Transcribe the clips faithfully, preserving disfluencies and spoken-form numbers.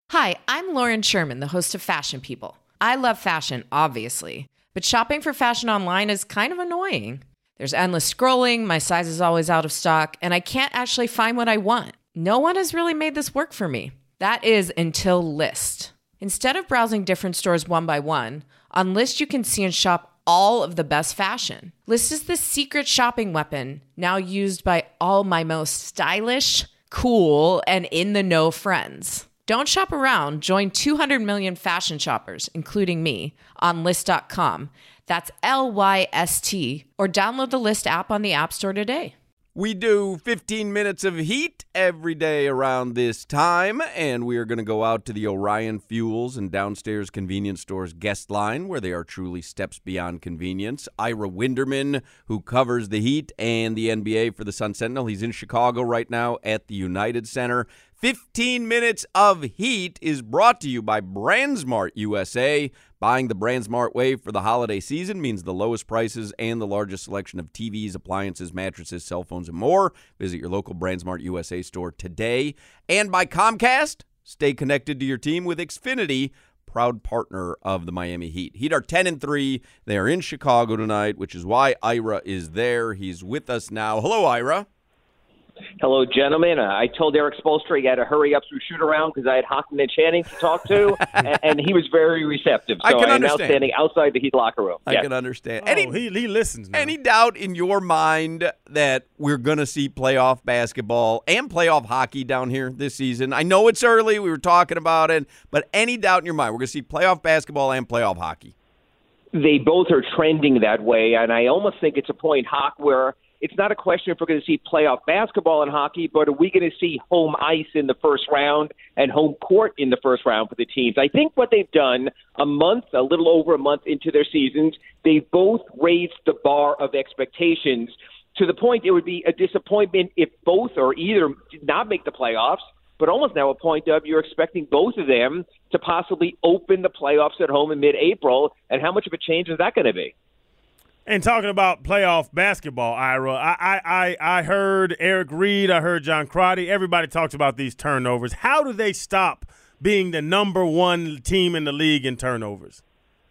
Hi, I'm Lauren Sherman, the host of Fashion People. I love fashion, obviously, but shopping for fashion online is kind of annoying. There's endless scrolling, my size is always out of stock, and I can't actually find what I want. No one has really made this work for me. That is until Lyst. Instead of browsing different stores one by one, on Lyst you can see and shop all of the best fashion. Lyst is the secret shopping weapon, now used by all my most stylish, cool, and in-the-know friends. Don't shop around. Join two hundred million fashion shoppers, including me, on Lyst dot com. That's L Y S T. Or download the Lyst app on the App Store today. We do fifteen minutes of heat every day around this time, and we are going to go out to the Orion Fuels and Downstairs Convenience Stores guest line, where they are truly steps beyond convenience. Ira Winderman, who covers the Heat and the N B A for the Sun Sentinel, he's in Chicago right now at the United Center. fifteen minutes of heat is brought to you by BrandsMart U S A. Buying the BrandsMart way for the holiday season means the lowest prices and the largest selection of T Vs, appliances, mattresses, cell phones, and more. Visit your local BrandsMart U S A store today. And by Comcast, stay connected to your team with Xfinity, proud partner of the Miami Heat. Heat are ten and three. They are in Chicago tonight, which is why Ira is there. He's with us now. Hello, Ira. Hello, gentlemen. Uh, I told Eric Spoelstra he had to hurry up through shoot-around because I had Hockman and Channing to talk to, and, and he was very receptive. So I can I'm understand. now standing outside the Heat locker room. I yes. can understand. Oh, Any, he, he listens now. any doubt in your mind that we're going to see playoff basketball and playoff hockey down here this season? I know it's early. We were talking about it. But any doubt in your mind we're going to see playoff basketball and playoff hockey? They both are trending that way, and I almost think it's a point, Hawk, where it's not a question if we're going to see playoff basketball and hockey, but are we going to see home ice in the first round and home court in the first round for the teams? I think what they've done a month, a little over a month into their seasons, they've both raised the bar of expectations to the point it would be a disappointment if both or either did not make the playoffs, but almost now a point of you're expecting both of them to possibly open the playoffs at home in mid-April, and how much of a change is that going to be? And talking about playoff basketball, Ira, I, I, I, I heard Eric Reed, I heard John Crotty. Everybody talks about these turnovers. How do they stop being the number one team in the league in turnovers?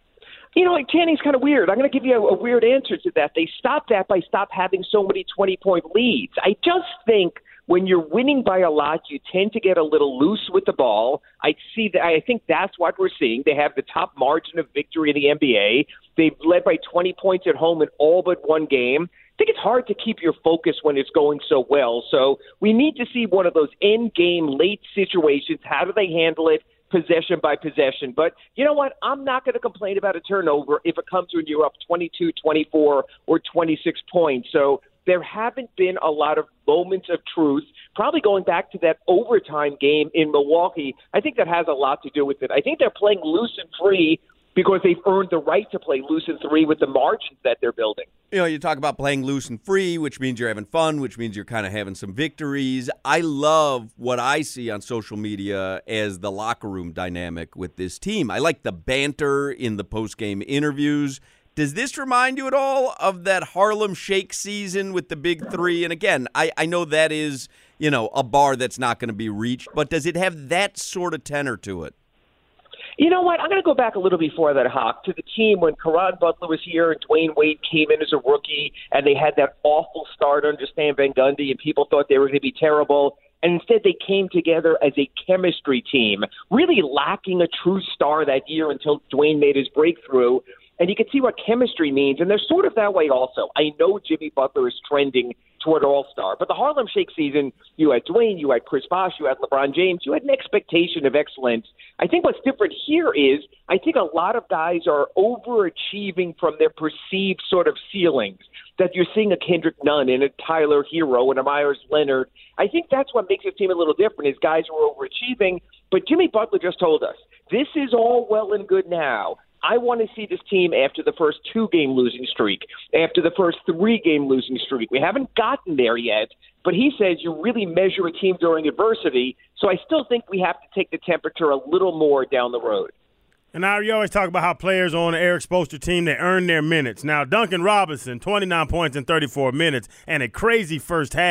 You know, Channing's kind of weird. I'm going to give you a, a weird answer to that. They stop that by stop having so many twenty-point leads. I just think when you're winning by a lot, you tend to get a little loose with the ball. I see that. I think that's what we're seeing. They have the top margin of victory in the N B A. They've led by twenty points at home in all but one game. I think it's hard to keep your focus when it's going so well. So we need to see one of those end-game late situations. How do they handle it? Possession by possession. But you know what? I'm not going to complain about a turnover if it comes when you're up twenty-two, twenty-four, or twenty-six points. So there haven't been a lot of moments of truth, probably going back to that overtime game in Milwaukee. I think that has a lot to do with it. I think they're playing loose and free because they've earned the right to play loose and three with the margins that they're building. You know, you talk about playing loose and free, which means you're having fun, which means you're kind of having some victories. I love what I see on social media as the locker room dynamic with this team. I like the banter in the post-game interviews. Does this remind you at all of that Harlem Shake season with the Big Three? And again, I, I know that is, you know, a bar that's not going to be reached, but does it have that sort of tenor to it? You know what? I'm going to go back a little before that, Hawk, to the team when Caron Butler was here and Dwayne Wade came in as a rookie, and they had that awful start under Stan Van Gundy, and people thought they were going to be terrible. And instead, they came together as a chemistry team, really lacking a true star that year until Dwayne made his breakthrough. And you can see what chemistry means, and they're sort of that way also. I know Jimmy Butler is trending toward All-Star, but the Harlem Shake season, you had Dwayne, you had Chris Bosh, you had LeBron James, you had an expectation of excellence. I think what's different here is I think a lot of guys are overachieving from their perceived sort of ceilings, that you're seeing a Kendrick Nunn and a Tyler Hero and a Myers Leonard. I think that's what makes this team a little different is guys who are overachieving, but Jimmy Butler just told us, this is all well and good now. I want to see this team after the first two-game losing streak, after the first three-game losing streak. We haven't gotten there yet, but he says you really measure a team during adversity, so I still think we have to take the temperature a little more down the road. And now you always talk about how players on the Eric Spoelstra team, they earn their minutes. Now, Duncan Robinson, twenty-nine points in thirty-four minutes and a crazy first half.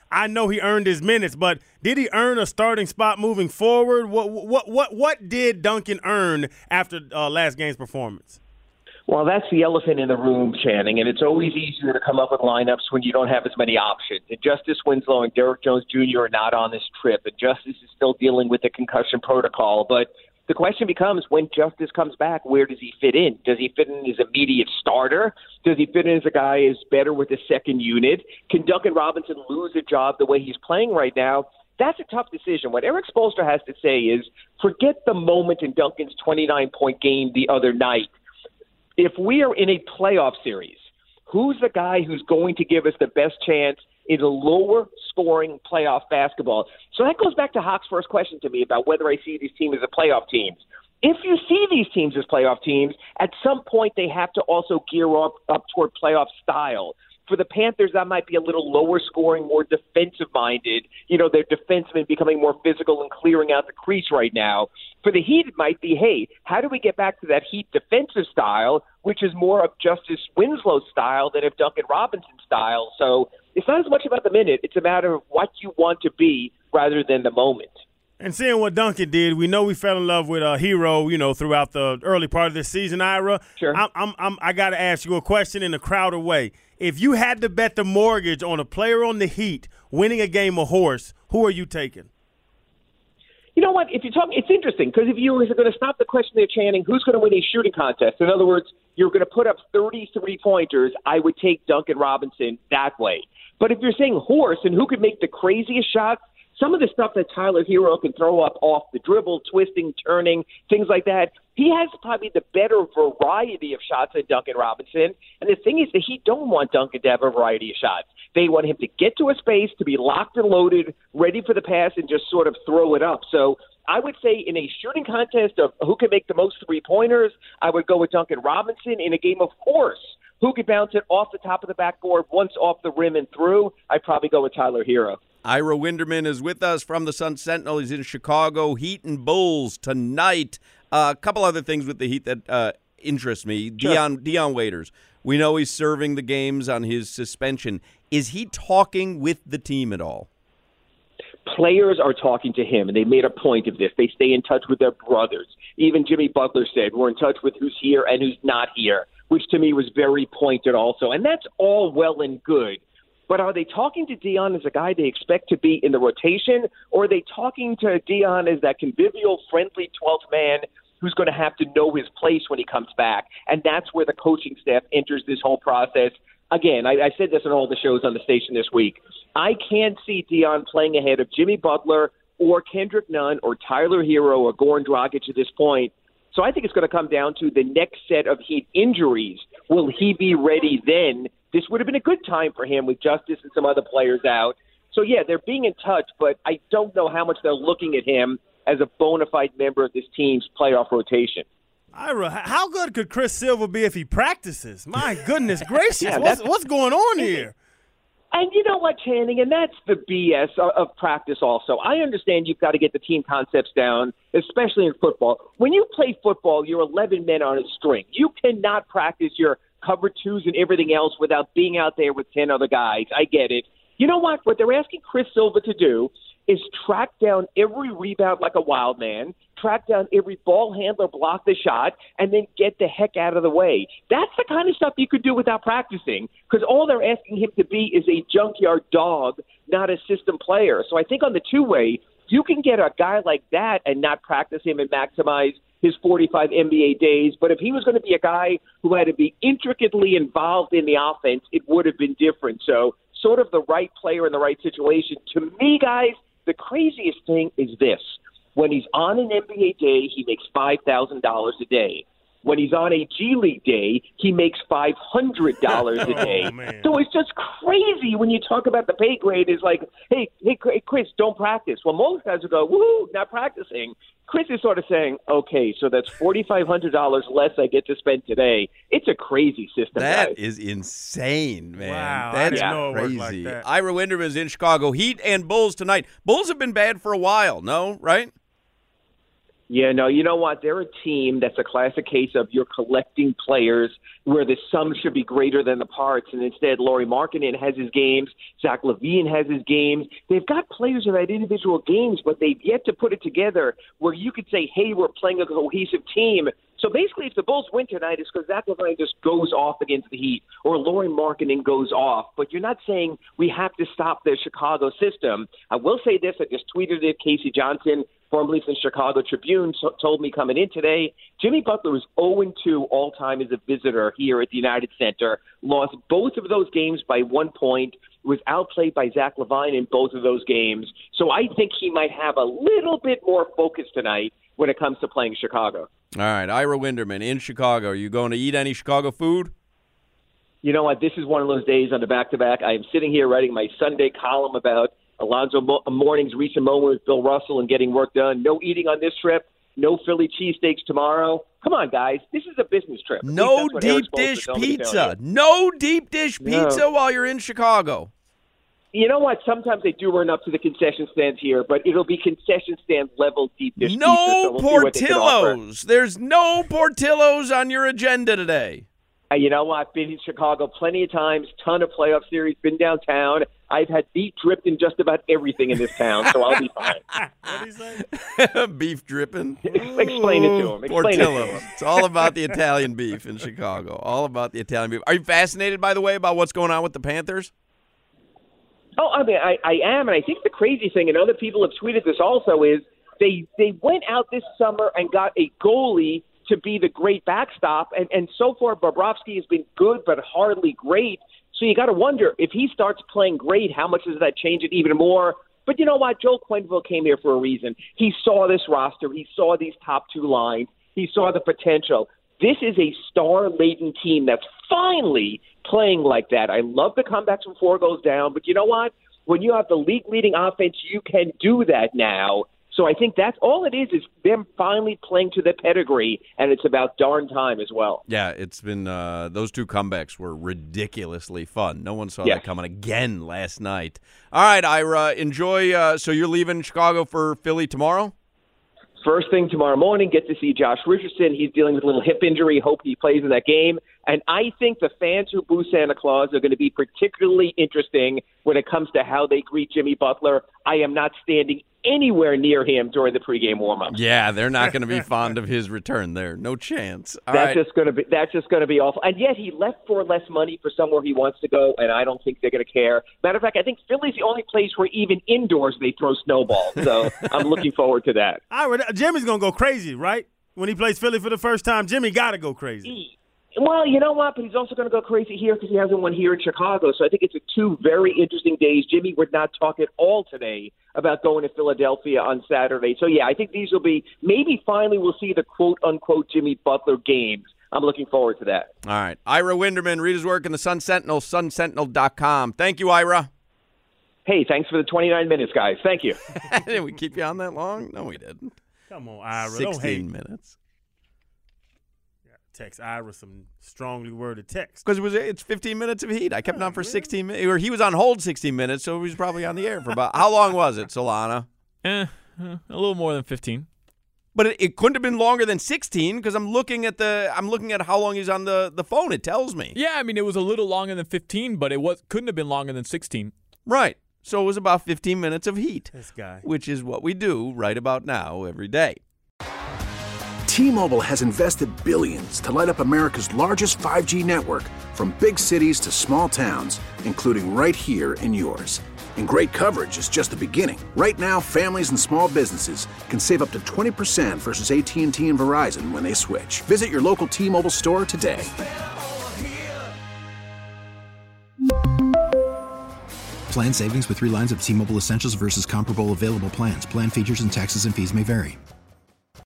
I know he earned his minutes, but did he earn a starting spot moving forward? What what what what did Duncan earn after uh, last game's performance? Well, that's the elephant in the room, Channing, and it's always easier to come up with lineups when you don't have as many options. And Justice Winslow and Derrick Jones Junior are not on this trip, and Justice is still dealing with the concussion protocol. But the question becomes, when Justice comes back, where does he fit in? Does he fit in as immediate starter? Does he fit in as a guy who's better with the second unit? Can Duncan Robinson lose a job the way he's playing right now? That's a tough decision. What Eric Spoelstra has to say is, forget the moment in Duncan's twenty-nine point game the other night. If we are in a playoff series, who's the guy who's going to give us the best chance in a lower-scoring playoff basketball? So that goes back to Hawk's first question to me about whether I see these teams as playoff teams. If you see these teams as playoff teams, at some point they have to also gear up, up toward playoff style. For the Panthers, that might be a little lower scoring, more defensive-minded. You know, their defensemen becoming more physical and clearing out the crease right now. For the Heat, it might be, hey, how do we get back to that Heat defensive style, which is more of Justice Winslow style than of Duncan Robinson style? So it's not as much about the minute. It's a matter of what you want to be rather than the moment. And seeing what Duncan did, we know we fell in love with a hero, you know, throughout the early part of this season, Ira. Sure. I'm, I'm, I'm, I got to ask you a question in a Crowder way. If you had to bet the mortgage on a player on the Heat winning a game of horse, who are you taking? You know what? If you're talking, it's interesting because if you were going to stop the question there, Channing, who's going to win a shooting contest? In other words, you're going to put up thirty-three pointers. I would take Duncan Robinson that way. But if you're saying horse and who could make the craziest shots, some of the stuff that Tyler Hero can throw up off the dribble, twisting, turning, things like that, he has probably the better variety of shots than Duncan Robinson. And the thing is that he don't want Duncan to have a variety of shots. They want him to get to a space, to be locked and loaded, ready for the pass, and just sort of throw it up. So I would say in a shooting contest of who can make the most three-pointers, I would go with Duncan Robinson. In a game of horse, who could bounce it off the top of the backboard, once off the rim and through, I'd probably go with Tyler Hero. Ira Winderman is with us from the Sun Sentinel. He's in Chicago. Heat and Bulls tonight. Uh, a couple other things with the Heat that uh, interest me. Sure. Dion, Dion Waiters. We know he's serving the games on his suspension. Is he talking with the team at all? Players are talking to him, and they made a point of this. They stay in touch with their brothers. Even Jimmy Butler said, we're in touch with who's here and who's not here, which to me was very pointed also. And that's all well and good. But are they talking to Dion as a guy they expect to be in the rotation, or are they talking to Dion as that convivial, friendly twelfth man who's going to have to know his place when he comes back? And that's where the coaching staff enters this whole process. Again, I, I said this on all the shows on the station this week. I can't see Dion playing ahead of Jimmy Butler or Kendrick Nunn or Tyler Hero or Goran Dragic at this point. So I think it's going to come down to the next set of Heat injuries. Will he be ready then? This would have been a good time for him with Justice and some other players out. So, yeah, they're being in touch, but I don't know how much they're looking at him as a bona fide member of this team's playoff rotation. Ira, how good could Chris Silva be if he practices? My goodness gracious. Yeah, what's, what's going on here? And you know what, Channing, and that's the B S of, of practice also. I understand you've got to get the team concepts down, especially in football. When you play football, you're eleven men on a string. You cannot practice your cover twos and everything else without being out there with ten other guys. I get it. You know what? What they're asking Chris Silva to do is track down every rebound like a wild man, track down every ball handler, block the shot, and then get the heck out of the way. That's the kind of stuff you could do without practicing, because all they're asking him to be is a junkyard dog, not a system player. So I think on the two-way, you can get a guy like that and not practice him and maximize his forty-five N B A days. But if he was going to be a guy who had to be intricately involved in the offense, it would have been different. So sort of the right player in the right situation. To me, guys, the craziest thing is this. When he's on an N B A day, he makes five thousand dollars a day. When he's on a G League day, he makes five hundred dollars a day. Oh, so it's just crazy when you talk about the pay grade. It's like, hey, hey, Chris, don't practice. Well, most guys will go, woo, not practicing. Chris is sort of saying, okay, so that's four thousand five hundred dollars less I get to spend today. It's a crazy system, That guys. is insane, man. Wow, I That's didn't know it worked crazy. like that. Ira Winderman is in Chicago. Heat and Bulls tonight. Bulls have been bad for a while, no, right? Yeah, no, you know what? They're a team that's a classic case of you're collecting players where the sum should be greater than the parts, and instead Lauri Markkanen has his games, Zach LaVine has his games. They've got players in that individual games, but they've yet to put it together where you could say, hey, we're playing a cohesive team. So basically, if the Bulls win tonight, it's because Zach LaVine just goes off against the Heat or Lauri Markkanen goes off. But you're not saying we have to stop the Chicago system. I will say this. I just tweeted it. Casey Johnson, formerly from Chicago Tribune, so, told me coming in today, Jimmy Butler was oh and two all-time as a visitor here at the United Center, lost both of those games by one point, was outplayed by Zach LaVine in both of those games. So I think he might have a little bit more focus tonight when it comes to playing Chicago. All right, Ira Winderman in Chicago. Are you going to eat any Chicago food? You know what? This is one of those days on the back-to-back. I am sitting here writing my Sunday column about Alonzo Mourning's recent moment with Bill Russell and getting work done. No eating on this trip. No Philly cheesesteaks tomorrow. Come on, guys. This is a business trip. No deep dish pizza. No deep dish pizza No. while you're in Chicago. You know what? Sometimes they do run up to the concession stands here, but it'll be concession stand level deep dish pizza. No So we'll see what they can offer. Portillo's. There's no Portillo's on your agenda today. Uh, you know what? Been in Chicago plenty of times, ton of playoff series, been downtown. I've had beef dripped in just about everything in this town, so I'll be fine. What did he say? Beef dripping. Explain it to him. Explain it to Portillo's. him. It's all about the Italian beef in Chicago. All about the Italian beef. Are you fascinated, by the way, about what's going on with the Panthers? Oh, I mean, I, I am, and I think the crazy thing, and other people have tweeted this also, is they they went out this summer and got a goalie to be the great backstop, and, and so far Bobrovsky has been good but hardly great. So you got to wonder, if he starts playing great, how much does that change it even more? But you know what? Joel Quenneville came here for a reason. He saw this roster. He saw these top two lines. He saw the potential. This is a star-laden team that's finally playing like that. I love the comebacks when four goes down, but you know what? When you have the league-leading offense, you can do that now. So I think that's all it is, is them finally playing to their pedigree, and it's about darn time as well. Yeah, it's been uh, – those two comebacks were ridiculously fun. No one saw Yes. that coming again last night. All right, Ira, enjoy uh, – so you're leaving Chicago for Philly tomorrow? First thing tomorrow morning, get to see Josh Richardson. He's dealing with a little hip injury. Hope he plays in that game. And I think the fans who boo Santa Claus are going to be particularly interesting when it comes to how they greet Jimmy Butler. I am not standing anywhere near him during the pregame warm-up. Yeah, they're not going to be fond of his return there. No chance. All that's right. just going to be that's just going to be awful. And yet he left for less money for somewhere he wants to go, and I don't think they're going to care. Matter of fact, I think Philly's the only place where even indoors they throw snowballs. So I'm looking forward to that. Ira, Jimmy's going to go crazy, right? When he plays Philly for the first time, Jimmy got to go crazy. Well, you know what? But he's also going to go crazy here because he hasn't won here in Chicago. So I think it's a two very interesting days. Jimmy would not talk at all today about going to Philadelphia on Saturday. So, yeah, I think these will be – maybe finally we'll see the quote-unquote Jimmy Butler games. I'm looking forward to that. All right. Ira Winderman, read his work in the Sun Sentinel, sun sentinel dot com. Thank you, Ira. Hey, thanks for the twenty-nine minutes, guys. Thank you. Did we keep you on that long? No, we didn't. Come on, Ira. Don't hate. sixteen minutes. Text Ira some strongly worded text. Because it was it's fifteen minutes of heat. I kept him on for sixteen minutes. Or he was on hold sixteen minutes, so he was probably on the air for about – how long was it, Solana? Eh, a little more than fifteen. But it, it couldn't have been longer than sixteen because I'm looking at the I'm looking at how long he's on the, the phone. It tells me. Yeah, I mean, it was a little longer than fifteen, but it was couldn't have been longer than sixteen. Right. So it was about fifteen minutes of heat. This guy. Which is what we do right about now every day. T-Mobile has invested billions to light up America's largest five G network, from big cities to small towns, including right here in yours. And great coverage is just the beginning. Right now, families and small businesses can save up to twenty percent versus A T and T and Verizon when they switch. Visit your local T-Mobile store today. Plan savings with three lines of T-Mobile Essentials versus comparable available plans. Plan features and taxes and fees may vary.